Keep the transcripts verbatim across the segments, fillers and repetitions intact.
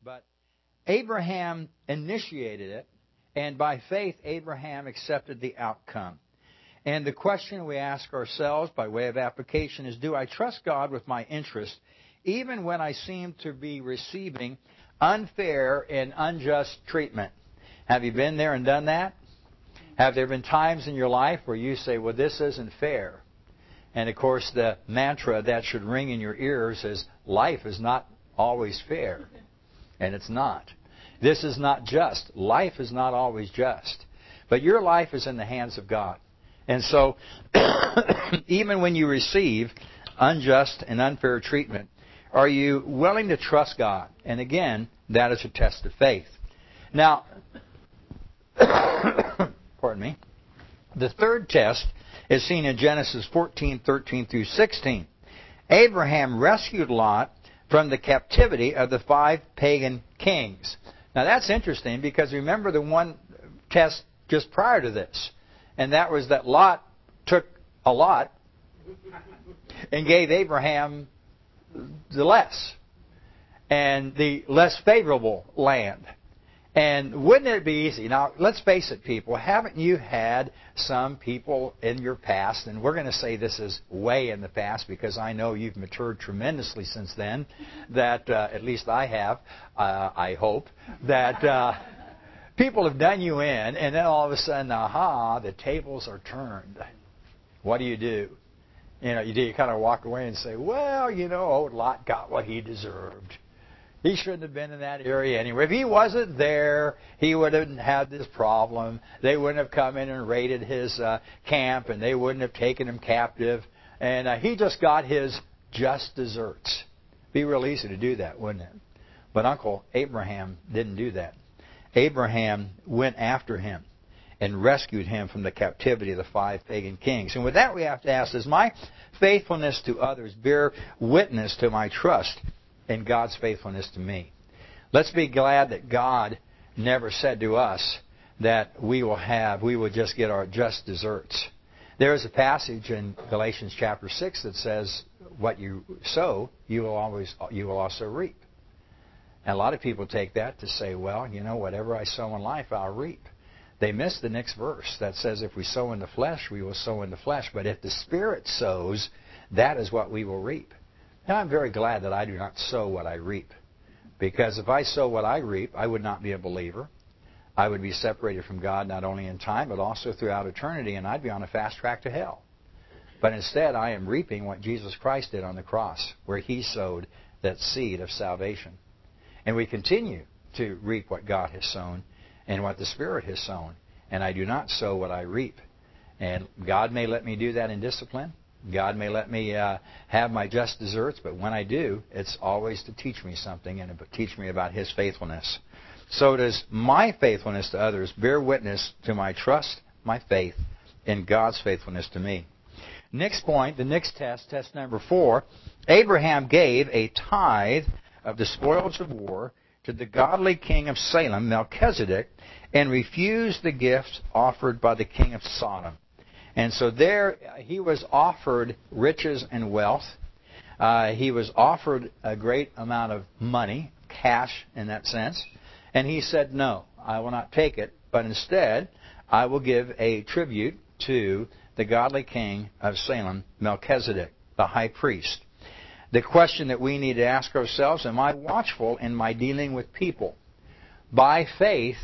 But Abraham initiated it, and by faith, Abraham accepted the outcome. And the question we ask ourselves by way of application is, do I trust God with my interest, even when I seem to be receiving unfair and unjust treatment? Have you been there and done that? Have there been times in your life where you say, well, this isn't fair? And of course, the mantra that should ring in your ears is, life is not always fair. And it's not. This is not just. Life is not always just. But your life is in the hands of God. And so, even when you receive unjust and unfair treatment, are you willing to trust God? And again, that is a test of faith. Now, pardon me, the third test is seen in Genesis fourteen, thirteen through sixteen. Abraham rescued Lot from the captivity of the five pagan kings. Now that's interesting because remember the one test just prior to this, and that was that Lot took a lot and gave Abraham the less and the less favorable land. And wouldn't it be easy? Now, let's face it, people. Haven't you had some people in your past, and we're going to say this is way in the past because I know you've matured tremendously since then, that uh, at least I have, uh, I hope, that uh, people have done you in, and then all of a sudden, aha, the tables are turned. What do you do? You know, you do. You kind of walk away and say, well, you know, old Lot got what he deserved. He shouldn't have been in that area anyway. If he wasn't there, he wouldn't have this problem. They wouldn't have come in and raided his uh, camp, and they wouldn't have taken him captive. And uh, he just got his just deserts. Be real easy to do that, wouldn't it? But Uncle Abraham didn't do that. Abraham went after him and rescued him from the captivity of the five pagan kings. And with that, we have to ask, does my faithfulness to others bear witness to my trust in God's faithfulness to me? Let's be glad that God never said to us that we will have, we will just get our just deserts. There is a passage in Galatians chapter six that says, what you sow, you will always, you will also reap. And a lot of people take that to say, well, you know, whatever I sow in life, I'll reap. They miss the next verse that says, if we sow in the flesh, we will sow in the flesh. But if the Spirit sows, that is what we will reap. Now, I'm very glad that I do not sow what I reap. Because if I sow what I reap, I would not be a believer. I would be separated from God not only in time, but also throughout eternity, and I'd be on a fast track to hell. But instead, I am reaping what Jesus Christ did on the cross, where He sowed that seed of salvation. And we continue to reap what God has sown and what the Spirit has sown. And I do not sow what I reap. And God may let me do that in discipline. God may let me uh, have my just deserts, but when I do, it's always to teach me something and to teach me about His faithfulness. So does my faithfulness to others bear witness to my trust, my faith in God's faithfulness to me? Next point, the next test, test number four, Abraham gave a tithe of the spoils of war to the godly king of Salem, Melchizedek, and refused the gift offered by the king of Sodom. And so there he was offered riches and wealth. Uh, he was offered a great amount of money, cash in that sense. And he said, no, I will not take it, but instead I will give a tribute to the godly king of Salem, Melchizedek, the high priest. The question that we need to ask ourselves, am I watchful in my dealing with people? By faith,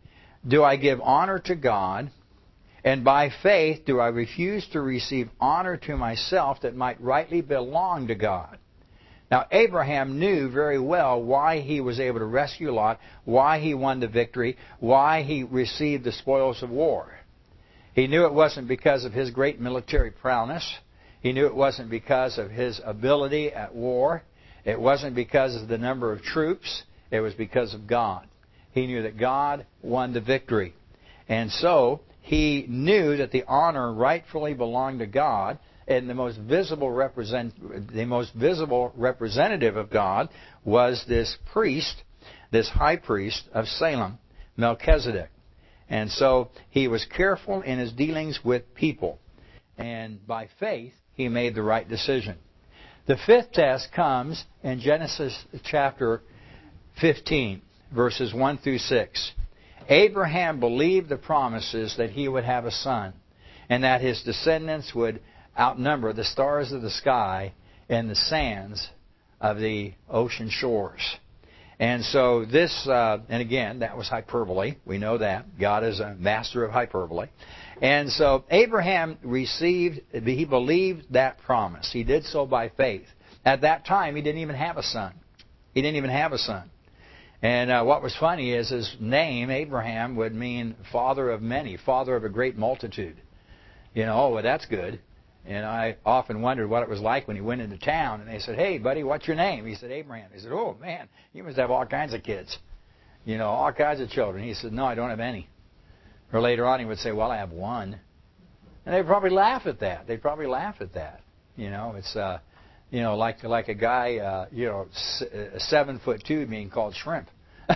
do I give honor to God? And by faith, do I refuse to receive honor to myself that might rightly belong to God? Now, Abraham knew very well why he was able to rescue Lot, why he won the victory, why he received the spoils of war. He knew it wasn't because of his great military prowess. He knew it wasn't because of his ability at war. It wasn't because of the number of troops. It was because of God. He knew that God won the victory. And so he knew that the honor rightfully belonged to God, and the most visible represent the most visible representative of God was this priest, this high priest of Salem, Melchizedek. And so he was careful in his dealings with people. And by faith, he made the right decision. The fifth test comes in Genesis chapter fifteen, verses one through six. Abraham believed the promises that he would have a son, and that his descendants would outnumber the stars of the sky and the sands of the ocean shores. And so this, uh, and again, that was hyperbole. We know that. God is a master of hyperbole. And so Abraham received, he believed that promise. He did so by faith. At that time, he didn't even have a son. He didn't even have a son. And uh, what was funny is his name, Abraham, would mean father of many, father of a great multitude. You know, oh, well, that's good. And I often wondered what it was like when he went into town and they said, hey, buddy, what's your name? He said, Abraham. He said, oh, man, you must have all kinds of kids. You know, all kinds of children. He said, no, I don't have any. Or later on he would say, well, I have one. And they'd probably laugh at that. They'd probably laugh at that. You know, it's, uh, you know, like like a guy, uh, you know, a seven foot two being called shrimp.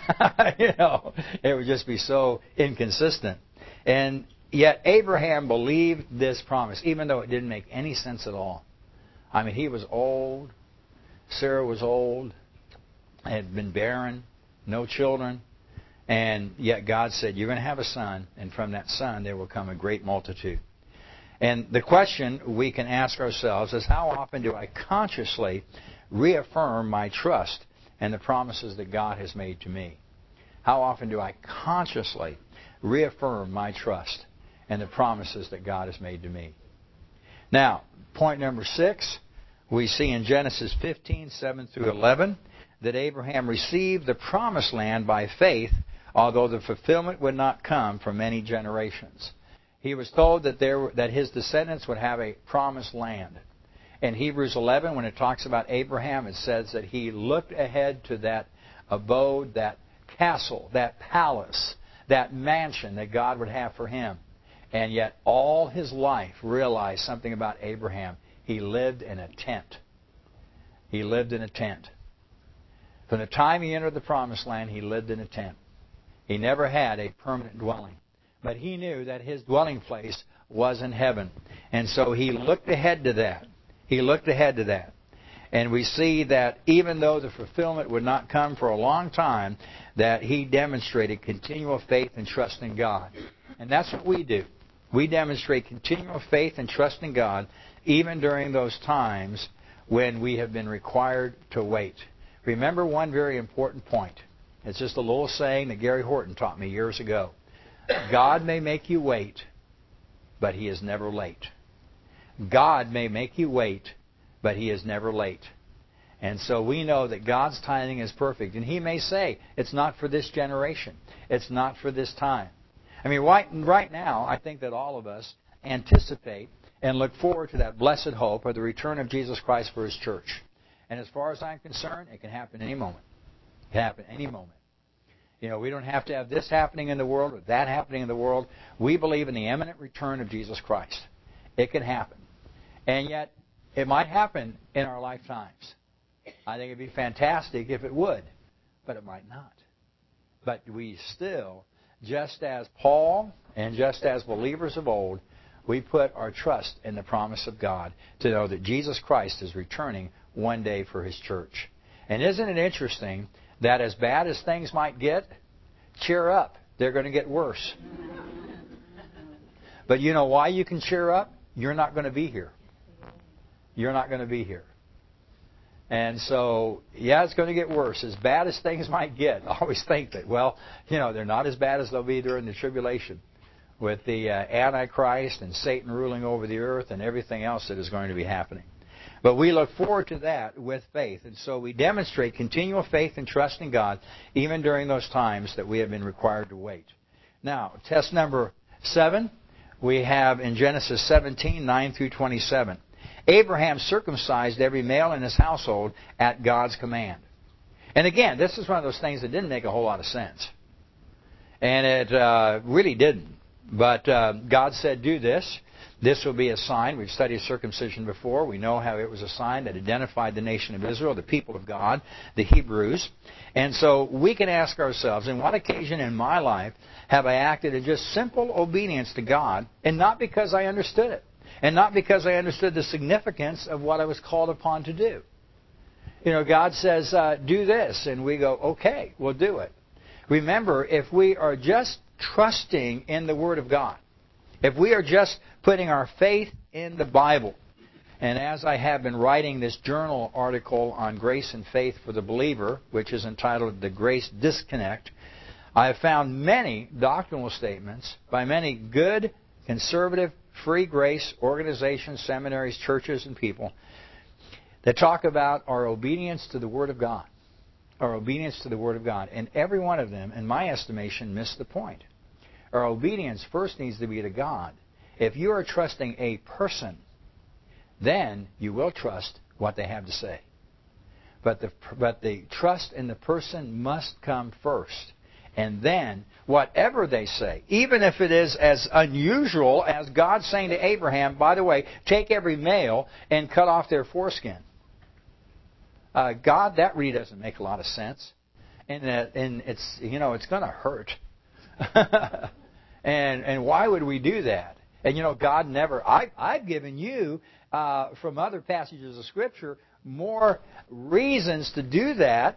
You know, it would just be so inconsistent. And yet Abraham believed this promise, even though it didn't make any sense at all. I mean, he was old. Sarah was old. Had been barren. No children. And yet God said, you're going to have a son, and from that son there will come a great multitude. And the question we can ask ourselves is, how often do I consciously reaffirm my trust in the promises that God has made to me? How often do I consciously reaffirm my trust in the promises that God has made to me? Now, point number six, we see in Genesis fifteen, seven through eleven, that Abraham received the promised land by faith, although the fulfillment would not come for many generations. He was told that there that his descendants would have a promised land. In Hebrews eleven, when it talks about Abraham, it says that he looked ahead to that abode, that castle, that palace, that mansion that God would have for him. And yet all his life realized something about Abraham. He lived in a tent. He lived in a tent. From the time he entered the promised land, he lived in a tent. He never had a permanent dwelling. But he knew that his dwelling place was in heaven. And so he looked ahead to that. He looked ahead to that. And we see that even though the fulfillment would not come for a long time, that he demonstrated continual faith and trust in God. And that's what we do. We demonstrate continual faith and trust in God even during those times when we have been required to wait. Remember one very important point. It's just a little saying that Gary Horton taught me years ago. God may make you wait, but He is never late. God may make you wait, but He is never late. And so we know that God's timing is perfect. And He may say, it's not for this generation. It's not for this time. I mean, right, right now, I think that all of us anticipate and look forward to that blessed hope of the return of Jesus Christ for His church. And as far as I'm concerned, it can happen any moment. It can happen any moment. You know, we don't have to have this happening in the world or that happening in the world. We believe in the imminent return of Jesus Christ. It can happen. And yet, it might happen in our lifetimes. I think it would be fantastic if it would, but it might not. But we still, just as Paul and just as believers of old, we put our trust in the promise of God to know that Jesus Christ is returning one day for His church. And isn't it interesting that as bad as things might get, cheer up. They're going to get worse. But you know why you can cheer up? You're not going to be here. You're not going to be here. And so, yeah, it's going to get worse. As bad as things might get, I always think that, well, you know, they're not as bad as they'll be during the tribulation with the uh, Antichrist and Satan ruling over the earth and everything else that is going to be happening. But we look forward to that with faith. And so we demonstrate continual faith and trust in God even during those times that we have been required to wait. Now, test number seven, we have in Genesis seventeen, nine through twenty-seven. Abraham circumcised every male in his household at God's command. And again, this is one of those things that didn't make a whole lot of sense. And it uh, really didn't. But uh, God said, do this. This will be a sign. We've studied circumcision before. We know how it was a sign that identified the nation of Israel, the people of God, the Hebrews. And so we can ask ourselves, on what occasion in my life have I acted in just simple obedience to God, and not because I understood it, and not because I understood the significance of what I was called upon to do? You know, God says, uh, do this, and we go, okay, we'll do it. Remember, if we are just trusting in the Word of God, if we are just putting our faith in the Bible, and as I have been writing this journal article on grace and faith for the believer, which is entitled The Grace Disconnect, I have found many doctrinal statements by many good, conservative, free grace organizations, seminaries, churches, and people that talk about our obedience to the Word of God. Our obedience to the Word of God. And every one of them, in my estimation, missed the point. Our obedience first needs to be to God. If you are trusting a person, then you will trust what they have to say. But the, but the trust in the person must come first. And then, whatever they say, even if it is as unusual as God saying to Abraham, by the way, take every male and cut off their foreskin. Uh, God, that really doesn't make a lot of sense. And, uh, and it's, you know, it's going to hurt. and and why would we do that? And, you know, God never, I, I've given you, uh, from other passages of Scripture, more reasons to do that.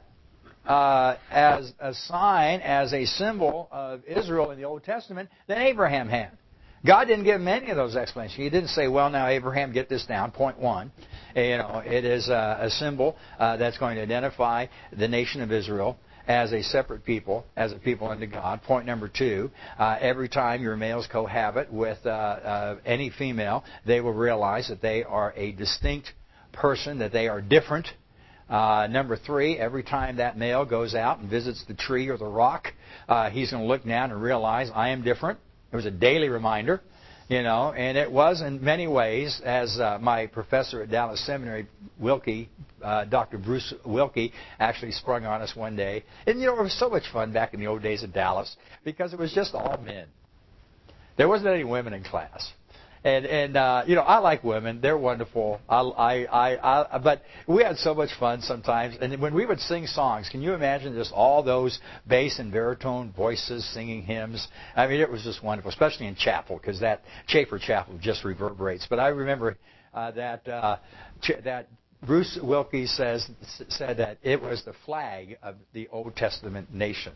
Uh, as a sign, as a symbol of Israel in the Old Testament than Abraham had. God didn't give him any of those explanations. He didn't say, well, now, Abraham, get this down, point one. You know, it is a, a symbol uh, that's going to identify the nation of Israel as a separate people, as a people unto God. Point number two, uh, every time your males cohabit with uh, uh, any female, they will realize that they are a distinct person, that they are different. Uh, number three, every time that male goes out and visits the tree or the rock, uh, he's going to look down and realize, I am different. It was a daily reminder, you know, and it was in many ways, as uh, my professor at Dallas Seminary, Wilkie, uh, Doctor Bruce Wilkie, actually sprung on us one day. And, you know, it was so much fun back in the old days of Dallas because it was just all men. There wasn't any women in class. And, and uh, you know, I like women. They're wonderful. I, I, I, I, but we had so much fun sometimes. And when we would sing songs, can you imagine just all those bass and baritone voices singing hymns? I mean, it was just wonderful, especially in chapel, because that Chafer Chapel just reverberates. But I remember uh, that uh, ch- that Bruce Wilkie says said that it was the flag of the Old Testament nation.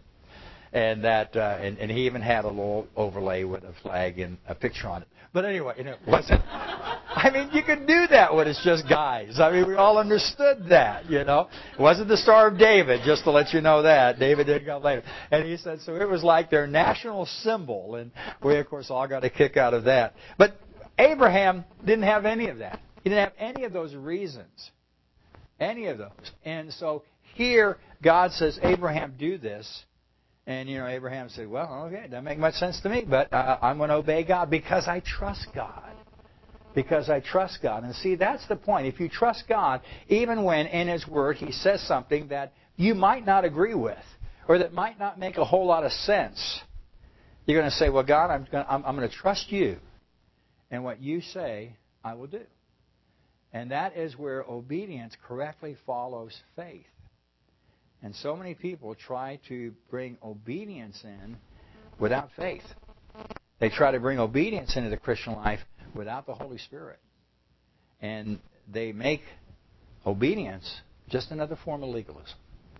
And that, uh, and, and he even had a little overlay with a flag and a picture on it. But anyway, you know, it wasn't. I mean, you can do that when it's just guys. I mean, we all understood that, you know. It wasn't the Star of David, just to let you know that. David did come later. And he said, so it was like their national symbol. And we, of course, all got a kick out of that. But Abraham didn't have any of that. He didn't have any of those reasons. Any of those. And so here, God says, Abraham, do this. And, you know, Abraham said, well, okay, it doesn't make much sense to me, but uh, I'm going to obey God because I trust God. Because I trust God. And see, that's the point. If you trust God, even when in His Word He says something that you might not agree with or that might not make a whole lot of sense, you're going to say, well, God, I'm going to, I'm, I'm going to trust You. And what You say, I will do. And that is where obedience correctly follows faith. And so many people try to bring obedience in without faith. They try to bring obedience into the Christian life without the Holy Spirit. And they make obedience just another form of legalism.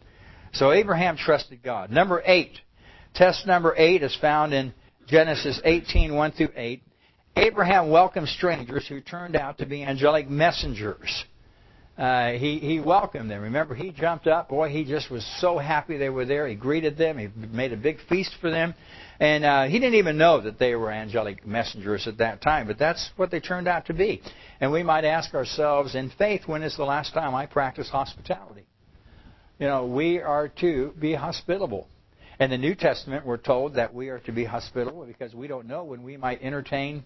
So Abraham trusted God. Number eight. Test number eight is found in Genesis eighteen, one through eight. Abraham welcomed strangers who turned out to be angelic messengers. Uh, he, he welcomed them. Remember, he jumped up. Boy, he just was so happy they were there. He greeted them. He made a big feast for them. And uh, he didn't even know that they were angelic messengers at that time. But that's what they turned out to be. And we might ask ourselves, in faith, when is the last time I practiced hospitality? You know, we are to be hospitable. In the New Testament, we're told that we are to be hospitable because we don't know when we might entertain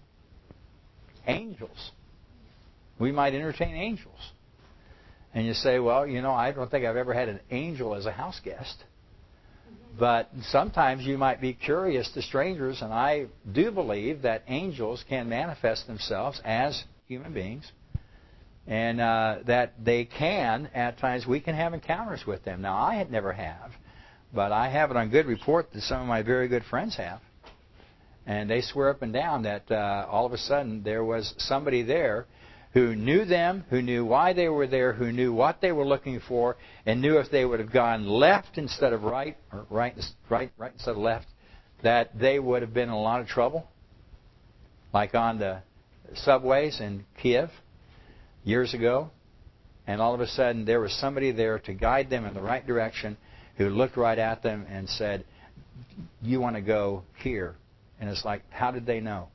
angels. We might entertain angels. And you say, well, you know, I don't think I've ever had an angel as a house guest. But sometimes you might be curious to strangers, and I do believe that angels can manifest themselves as human beings. And uh, that they can, at times, we can have encounters with them. Now, I had never have, but I have it on good report that some of my very good friends have. And they swear up and down that uh, all of a sudden there was somebody there who knew them, who knew why they were there, who knew what they were looking for, and knew if they would have gone left instead of right, or right, right, right instead of left, that they would have been in a lot of trouble. Like on the subways in Kiev years ago. And all of a sudden there was somebody there to guide them in the right direction who looked right at them and said, you want to go here. And it's like, how did they know?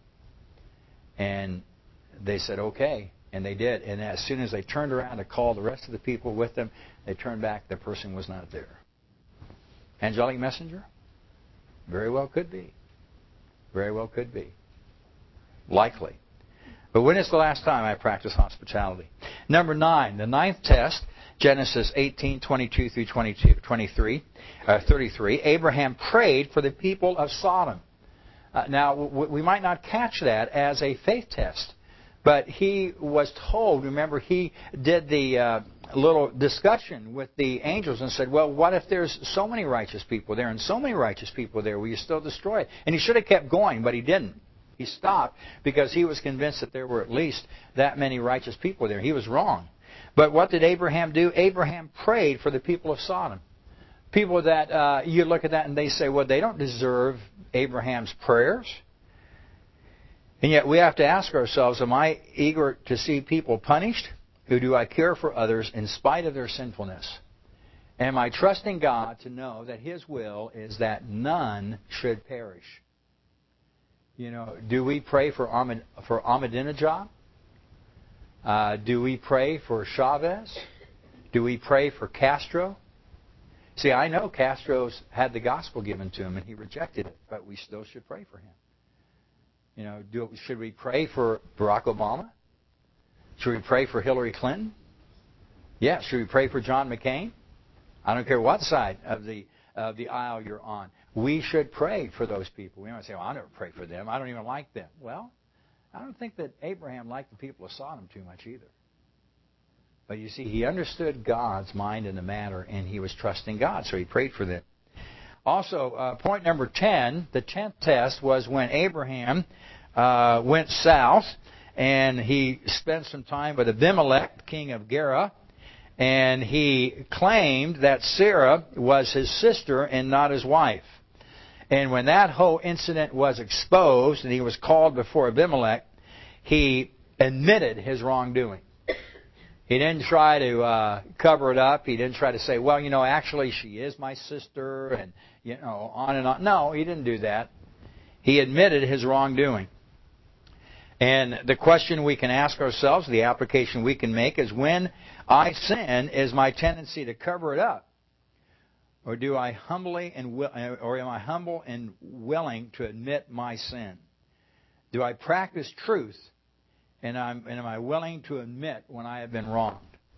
And they said, okay. And they did. And as soon as they turned around to call the rest of the people with them, they turned back. The person was not there. Angelic messenger? Very well could be. Very well could be. Likely. But when is the last time I practiced hospitality? Number nine, the ninth test, Genesis eighteen, twenty-two through twenty-two, twenty-three, uh, thirty-three. Abraham prayed for the people of Sodom. Uh, now, w- we might not catch that as a faith test. But he was told, remember, he did the uh, little discussion with the angels and said, well, what if there's so many righteous people there and so many righteous people there? Will you still destroy it? And he should have kept going, but he didn't. He stopped because he was convinced that there were at least that many righteous people there. He was wrong. But what did Abraham do? Abraham prayed for the people of Sodom. People that uh, you look at that and they say, well, they don't deserve Abraham's prayers. And yet we have to ask ourselves, am I eager to see people punished? Or do I care for others in spite of their sinfulness? Am I trusting God to know that His will is that none should perish? You know, do we pray for Ahmad, for Ahmadinejad? Uh, do we pray for Chavez? Do we pray for Castro? See, I know Castro's had the gospel given to him and he rejected it, but we still should pray for him. You know, do, should we pray for Barack Obama? Should we pray for Hillary Clinton? Yeah. Should we pray for John McCain? I don't care what side of the of the aisle you're on. We should pray for those people. We might say, well, I never pray for them. I don't even like them. Well, I don't think that Abraham liked the people of Sodom too much either. But you see, he understood God's mind in the matter, and he was trusting God, so he prayed for them. Also, uh, point number ten, the tenth test was when Abraham uh, went south, and he spent some time with Abimelech, king of Gerar, and he claimed that Sarah was his sister and not his wife. And when that whole incident was exposed and he was called before Abimelech, he admitted his wrongdoing. He didn't try to uh, cover it up. He didn't try to say, well, you know, actually she is my sister and, you know, on and on. No, he didn't do that. He admitted his wrongdoing. And the question we can ask ourselves, the application we can make is, when I sin, is my tendency to cover it up? Or do I humbly and will, or am I humble and willing to admit my sin? Do I practice truth, and, I'm, and am I willing to admit when I have been wronged?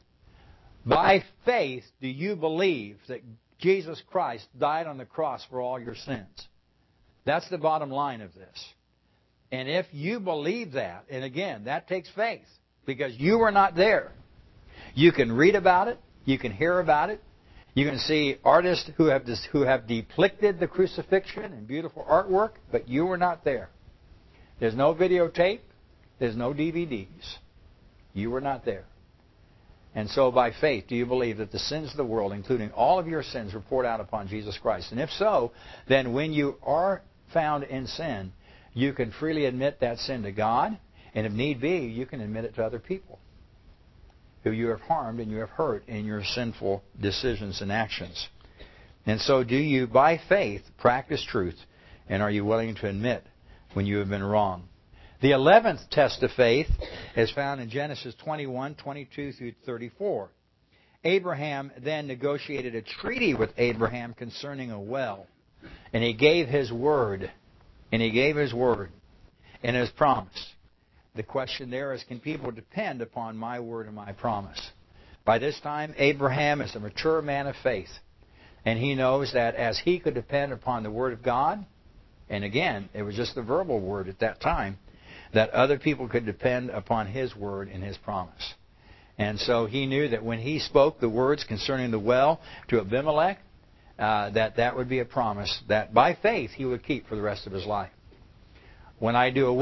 By faith, do you believe that Jesus Christ died on the cross for all your sins? That's the bottom line of this. And if you believe that, and again, that takes faith, because you were not there. You can read about it. You can hear about it. You can see artists who have this, who have depicted the crucifixion in beautiful artwork, but you were not there. There's no videotape. There's no D V Ds. You were not there. And so by faith, do you believe that the sins of the world, including all of your sins, were poured out upon Jesus Christ? And if so, then when you are found in sin, you can freely admit that sin to God, and if need be, you can admit it to other people who you have harmed and you have hurt in your sinful decisions and actions. And so do you, by faith, practice truth, and are you willing to admit when you have been wrong? The eleventh test of faith is found in Genesis twenty-one, twenty-two through thirty-four. Abraham then negotiated a treaty with Abraham concerning a well, and he gave his word, and he gave his word and his promise. The question there is, can people depend upon my word and my promise? By this time, Abraham is a mature man of faith. And he knows that as he could depend upon the word of God, and again, it was just the verbal word at that time, that other people could depend upon his word and his promise. And so he knew that when he spoke the words concerning the well to Abimelech, uh, that that would be a promise that by faith he would keep for the rest of his life. When I do a wedding,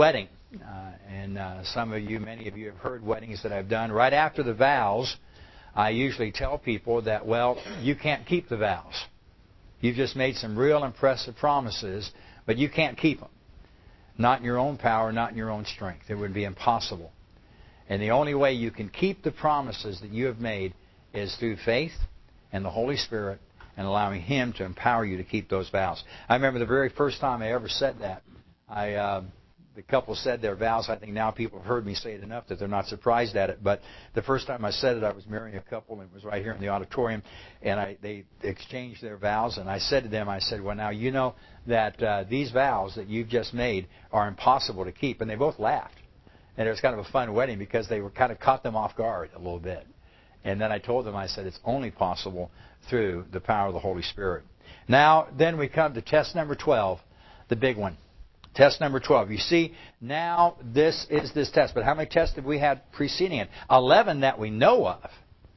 uh, and uh, some of you, many of you have heard weddings that I've done. Right after the vows, I usually tell people that, well, you can't keep the vows. You've just made some real impressive promises, but you can't keep them. Not in your own power, not in your own strength. It would be impossible. And the only way you can keep the promises that you have made is through faith and the Holy Spirit and allowing Him to empower you to keep those vows. I remember the very first time I ever said that. I, uh, the couple said their vows. I think now people have heard me say it enough that they're not surprised at it. But the first time I said it, I was marrying a couple, and it was right here in the auditorium, and I, they exchanged their vows. And I said to them, I said, well, now you know that uh, these vows that you've just made are impossible to keep. And they both laughed. And it was kind of a fun wedding because they were kind of caught them off guard a little bit. And then I told them, I said, it's only possible through the power of the Holy Spirit. Now, then we come to test number twelve, the big one. Test number twelve. You see, now this is this test. But how many tests have we had preceding it? eleven that we know of.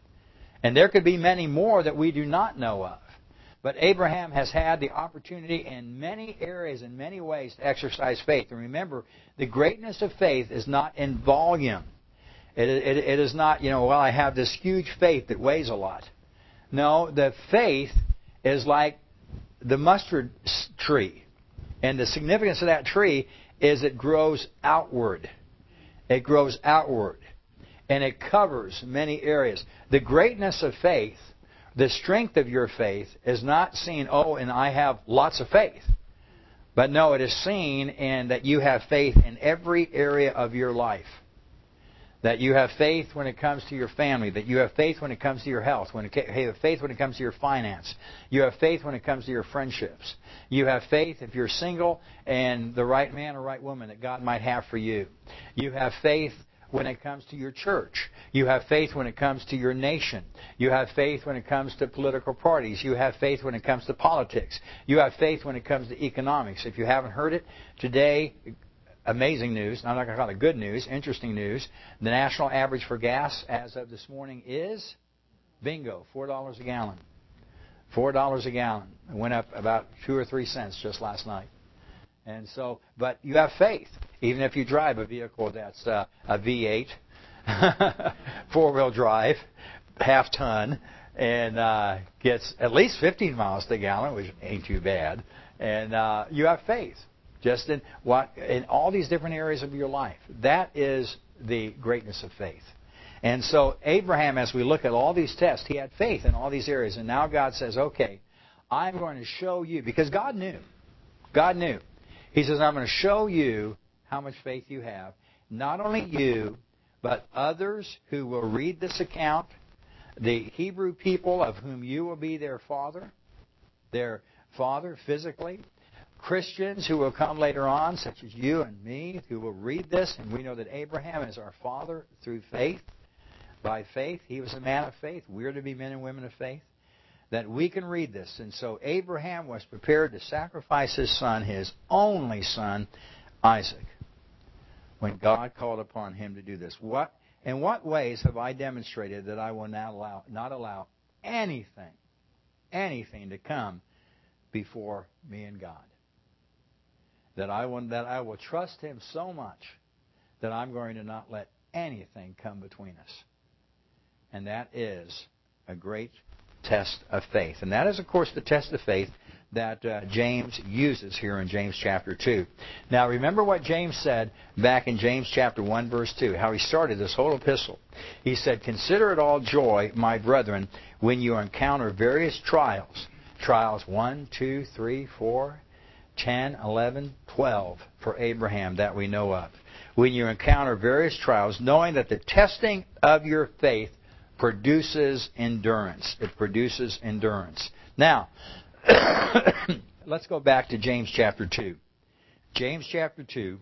And there could be many more that we do not know of. But Abraham has had the opportunity in many areas, in many ways, to exercise faith. And remember, the greatness of faith is not in volume. It, it, it is not, you know, well, I have this huge faith that weighs a lot. No, the faith is like the mustard tree. And the significance of that tree is it grows outward. It grows outward. And it covers many areas. The greatness of faith, the strength of your faith, is not seen, oh, and I have lots of faith. But no, it is seen in that you have faith in every area of your life. That you have faith when it comes to your family. That you have faith when it comes to your health. When it, you have faith when it comes to your finance. You have faith when it comes to your friendships. You have faith if you're single and the right man or right woman that God might have for you. You have faith when it comes to your church. You have faith when it comes to your nation. You have faith when it comes to political parties. You have faith when it comes to politics. You have faith when it comes to economics. If you haven't heard it, today, amazing news. I'm not going to call it good news, interesting news. The national average for gas as of this morning is, bingo, four dollars a gallon. four dollars a gallon. It went up about two or three cents just last night. And so, but you have faith. Even if you drive a vehicle that's uh, a V eight, four-wheel drive, half ton, and uh, gets at least fifteen miles to the gallon, which ain't too bad. And uh, you have faith. Just in what in all these different areas of your life. That is the greatness of faith. And so Abraham, as we look at all these tests, he had faith in all these areas. And now God says, okay, I'm going to show you, because God knew. God knew. He says, I'm going to show you how much faith you have. Not only you, but others who will read this account, the Hebrew people of whom you will be their father, their father physically, Christians who will come later on, such as you and me, who will read this, and we know that Abraham is our father through faith. By faith, he was a man of faith. We're to be men and women of faith. That we can read this. And so Abraham was prepared to sacrifice his son, his only son, Isaac, when God called upon him to do this. What, in what ways have I demonstrated that I will not allow, not allow anything, anything to come before me and God? That I will, that I will trust Him so much that I'm going to not let anything come between us. And that is a great test of faith. And that is, of course, the test of faith that uh, James uses here in James chapter two. Now, remember what James said back in James chapter one, verse two, how he started this whole epistle. He said, "Consider it all joy, my brethren, when you encounter various trials." Trials one, two, three, four, ten, eleven, twelve for Abraham that we know of. When you encounter various trials, knowing that the testing of your faith produces endurance. It produces endurance. Now, let's go back to James chapter two. James chapter two.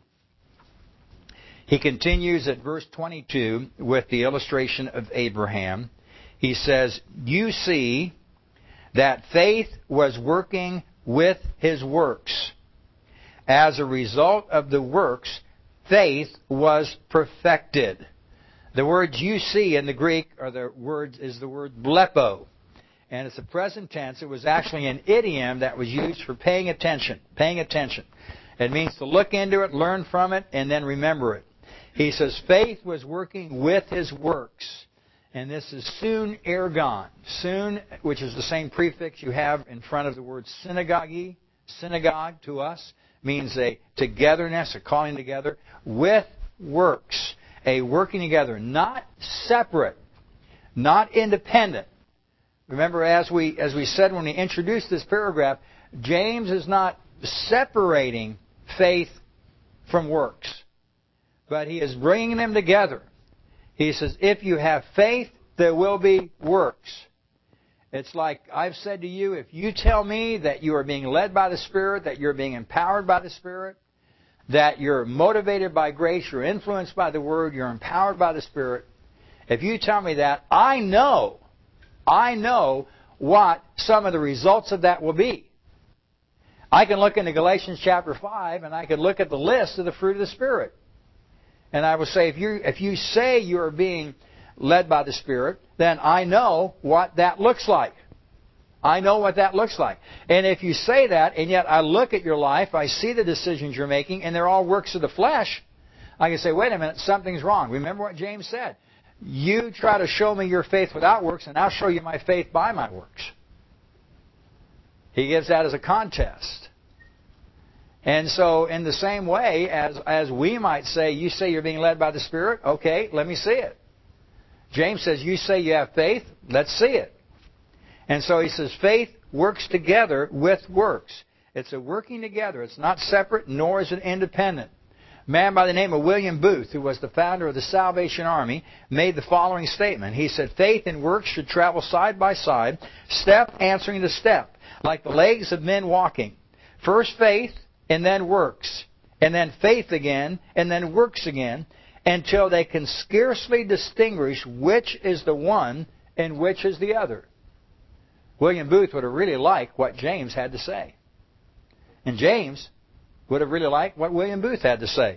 He continues at verse twenty-two with the illustration of Abraham. He says, "You see that faith was working with his works. As a result of the works, faith was perfected." The words you see in the Greek are the words is the word blepo. And it's a present tense. It was actually an idiom that was used for paying attention. Paying attention. It means to look into it, learn from it, and then remember it. He says faith was working with his works. And this is soon ergon. Soon, which is the same prefix you have in front of the word synagogue. Synagogue to us means a togetherness, a calling together with works. A working together, not separate, not independent. Remember, as we as we said when we introduced this paragraph, James is not separating faith from works, but he is bringing them together. He says, if you have faith, there will be works. It's like I've said to you, if you tell me that you are being led by the Spirit, that you're being empowered by the Spirit, that you're motivated by grace, you're influenced by the Word, you're empowered by the Spirit, if you tell me that, I know, I know what some of the results of that will be. I can look into Galatians chapter five, and I can look at the list of the fruit of the Spirit. And I will say, if you if you say you are being led by the Spirit, then I know what that looks like. I know what that looks like. And if you say that, and yet I look at your life, I see the decisions you're making, and they're all works of the flesh, I can say, wait a minute, something's wrong. Remember what James said. You try to show me your faith without works, and I'll show you my faith by my works. He gives that as a contest. And so, in the same way, as, as we might say, you say you're being led by the Spirit, okay, let me see it. James says, you say you have faith, let's see it. And so he says, faith works together with works. It's a working together. It's not separate, nor is it independent. A man by the name of William Booth, who was the founder of the Salvation Army, made the following statement. He said, faith and works should travel side by side, step answering the step, like the legs of men walking. First faith, and then works, and then faith again, and then works again, until they can scarcely distinguish which is the one and which is the other. William Booth would have really liked what James had to say. And James would have really liked what William Booth had to say.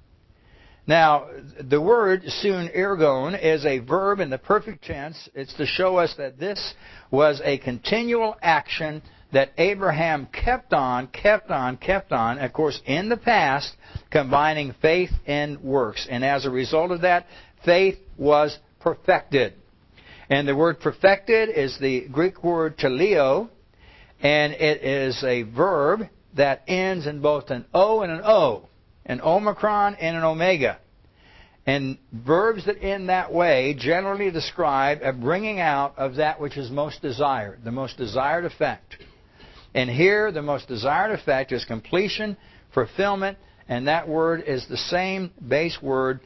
Now, the word soon ergon is a verb in the perfect tense. It's to show us that this was a continual action that Abraham kept on, kept on, kept on, of course, in the past, combining faith and works. And as a result of that, faith was perfected. And the word perfected is the Greek word teleo, and it is a verb that ends in both an O and an O, an omicron and an omega. And verbs that end that way generally describe a bringing out of that which is most desired, the most desired effect. And here, the most desired effect is completion, fulfillment, and that word is the same base word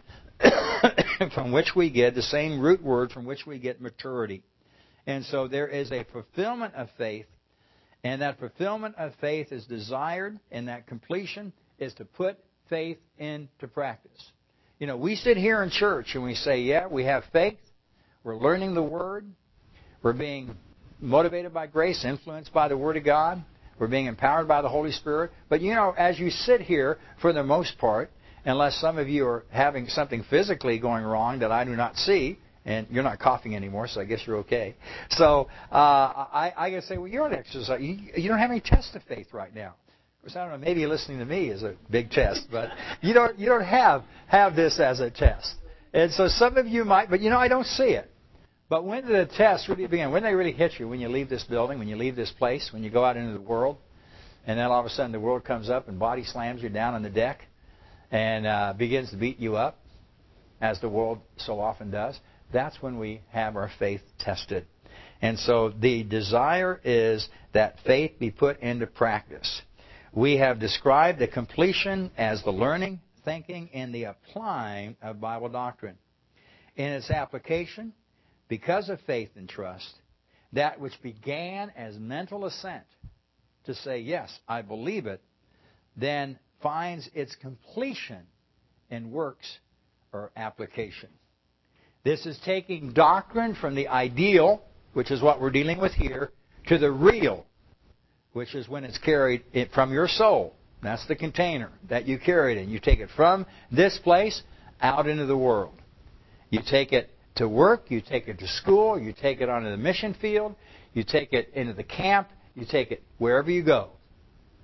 from which we get, the same root word from which we get maturity. And so there is a fulfillment of faith, and that fulfillment of faith is desired, and that completion is to put faith into practice. You know, we sit here in church and we say, yeah, we have faith, we're learning the Word, we're being motivated by grace, influenced by the Word of God. We're being empowered by the Holy Spirit. But you know, as you sit here, for the most part, unless some of you are having something physically going wrong that I do not see, and you're not coughing anymore, so I guess you're okay. So uh, I, I can say, well, you're an exercise. You, you don't have any test of faith right now. Of course, I don't know. Maybe listening to me is a big test, but you don't you don't have have this as a test. And so some of you might, but you know, I don't see it. But when did the test really begin? When they really hit you? When you leave this building, when you leave this place, when you go out into the world, and then all of a sudden the world comes up and body slams you down on the deck and uh, begins to beat you up, as the world so often does. That's when we have our faith tested. And so the desire is that faith be put into practice. We have described the completion as the learning, thinking, and the applying of Bible doctrine. In its application, because of faith and trust, that which began as mental assent to say, yes, I believe it, then finds its completion in works or application. This is taking doctrine from the ideal, which is what we're dealing with here, to the real, which is when it's carried from your soul. That's the container that you carry it in. You take it from this place out into the world. You take it to work, you take it to school, you take it onto the mission field, you take it into the camp, you take it wherever you go.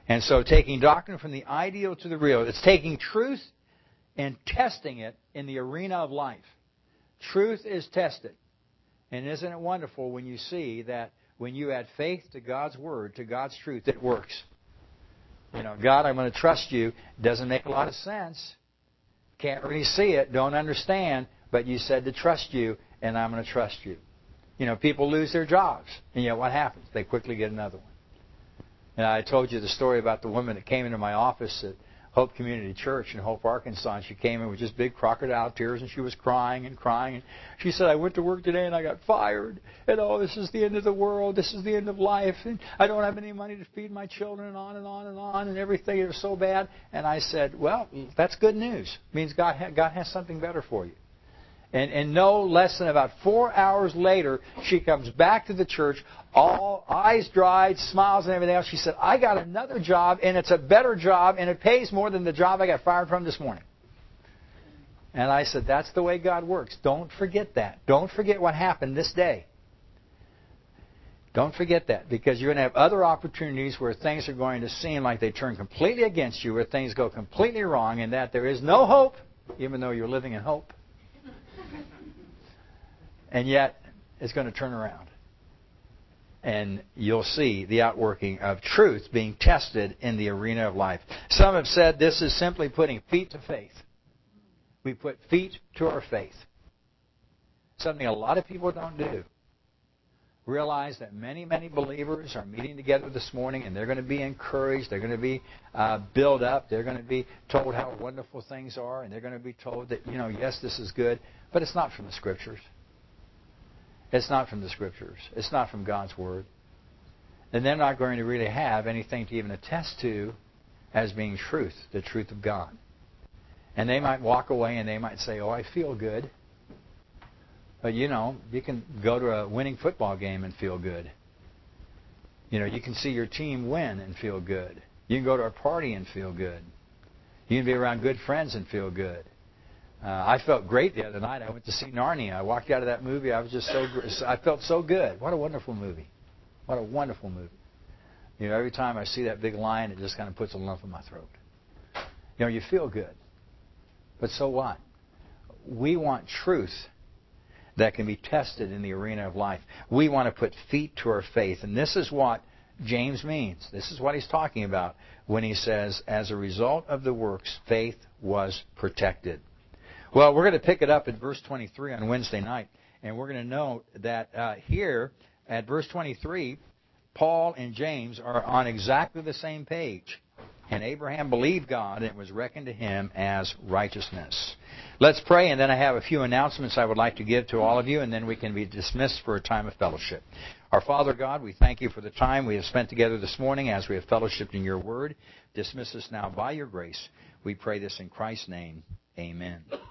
And so taking doctrine from the ideal to the real. It's taking truth and testing it in the arena of life. Truth is tested. And isn't it wonderful when you see that when you add faith to God's Word, to God's truth, it works. You know, God, I'm going to trust you. Doesn't make a lot of sense. Can't really see it. Don't understand. But you said to trust you, and I'm going to trust you. You know, people lose their jobs. And yet what happens? They quickly get another one. And I told you the story about the woman that came into my office at Hope Community Church in Hope, Arkansas. And she came in with just big crocodile tears, and she was crying and crying. And she said, I went to work today and I got fired. And oh, this is the end of the world. This is the end of life. And I don't have any money to feed my children, and on and on and on, and everything. It was so bad. And I said, well, that's good news. It means God, ha- God has something better for you. And, and no less than about four hours later, she comes back to the church, all eyes dried, smiles and everything else. She said, I got another job, and it's a better job, and it pays more than the job I got fired from this morning. And I said, that's the way God works. Don't forget that. Don't forget what happened this day. Don't forget that, because you're going to have other opportunities where things are going to seem like they turn completely against you, where things go completely wrong, and that there is no hope, even though you're living in hope. And yet, it's going to turn around. And you'll see the outworking of truth being tested in the arena of life. Some have said this is simply putting feet to faith. We put feet to our faith. Something a lot of people don't do. Realize that many, many believers are meeting together this morning, and they're going to be encouraged. They're going to be uh, built up. They're going to be told how wonderful things are, and they're going to be told that, you know, yes, this is good, but it's not from the Scriptures. It's not from the Scriptures. It's not from God's Word. And they're not going to really have anything to even attest to as being truth, the truth of God. And they might walk away and they might say, oh, I feel good. But, you know, you can go to a winning football game and feel good. You know, you can see your team win and feel good. You can go to a party and feel good. You can be around good friends and feel good. Uh, I felt great the other night. I went to see Narnia. I walked out of that movie. I was just so, I felt so good. What a wonderful movie. What a wonderful movie. You know, every time I see that big lion, it just kind of puts a lump in my throat. You know, you feel good. But so what? We want truth that can be tested in the arena of life. We want to put feet to our faith. And this is what James means. This is what he's talking about when he says, as a result of the works, faith was protected. Well, we're going to pick it up at verse twenty-three on Wednesday night. And we're going to note that uh, here at verse twenty-three, Paul and James are on exactly the same page. And Abraham believed God, and it was reckoned to him as righteousness. Let's pray, and then I have a few announcements I would like to give to all of you, and then we can be dismissed for a time of fellowship. Our Father God, we thank you for the time we have spent together this morning as we have fellowshiped in your word. Dismiss us now by your grace. We pray this in Christ's name. Amen.